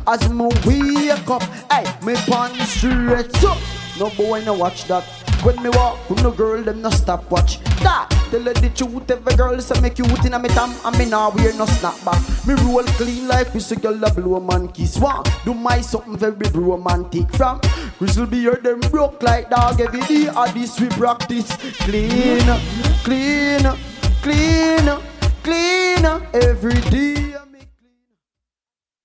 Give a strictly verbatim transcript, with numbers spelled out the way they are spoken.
as me wake up. Hey, me pants straight so. No boy no watch that. When me walk with no girl, them no stop watch that. Tell her the truth, every girl say me cute in a me tam, and me nah wear no snapback. Me roll clean like pussy girl a blow man kiss. One do my something very romantic from Crystal beard them broke like dog every day. At this we practice clean, clean, clean, clean every day.